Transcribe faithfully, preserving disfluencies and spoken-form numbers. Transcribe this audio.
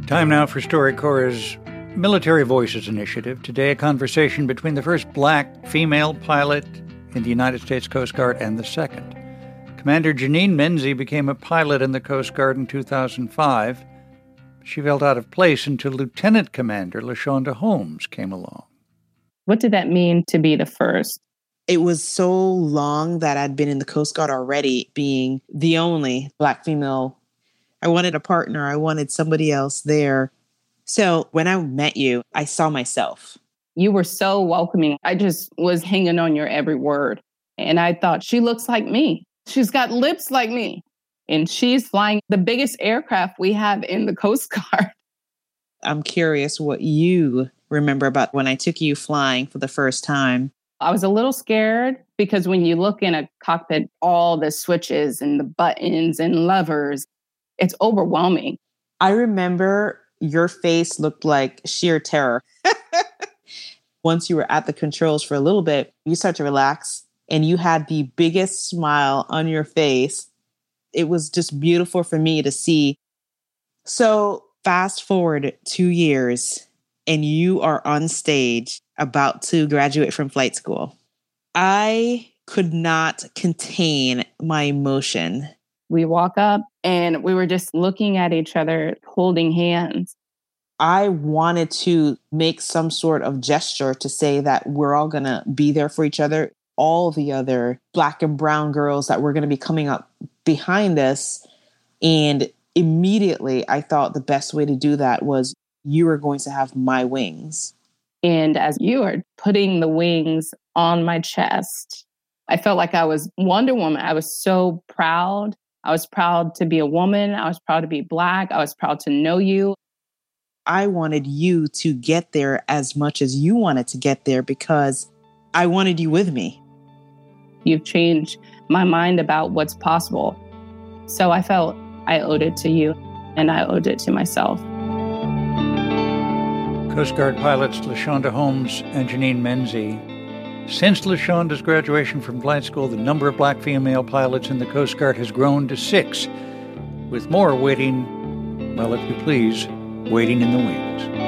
Time now for StoryCorps' Military Voices Initiative. Today, a conversation between the first black female pilot in the United States Coast Guard and the second. Commander Janine Menzie became a pilot in the Coast Guard in two thousand five. She felt out of place until Lieutenant Commander LaShonda Holmes came along. What did that mean to be the first? It was so long that I'd been in the Coast Guard already, being the only black female. I wanted a partner. I wanted somebody else there. So when I met you, I saw myself. You were so welcoming. I just was hanging on your every word. And I thought, she looks like me. She's got lips like me. And she's flying the biggest aircraft we have in the Coast Guard. I'm curious what you remember about when I took you flying for the first time. I was a little scared because when you look in a cockpit, all the switches and the buttons and levers, it's overwhelming. I remember your face looked like sheer terror. Once you were at the controls for a little bit, you start to relax and you had the biggest smile on your face. It was just beautiful for me to see. So fast forward two years and you are on stage about to graduate from flight school. I could not contain my emotion. We walk up and we were just looking at each other, holding hands. I wanted to make some sort of gesture to say that we're all going to be there for each other. All the other black and brown girls that were going to be coming up behind us. And immediately I thought the best way to do that was you were going to have my wings. And as you are putting the wings on my chest, I felt like I was Wonder Woman. I was so proud. I was proud to be a woman. I was proud to be black. I was proud to know you. I wanted you to get there as much as you wanted to get there because I wanted you with me. You've changed my mind about what's possible. So I felt I owed it to you and I owed it to myself. Coast Guard pilots LaShonda Holmes and Janine Menzie. Since LaShonda's graduation from flight school, the number of black female pilots in the Coast Guard has grown to six, with more waiting, well, if you please, waiting in the wings.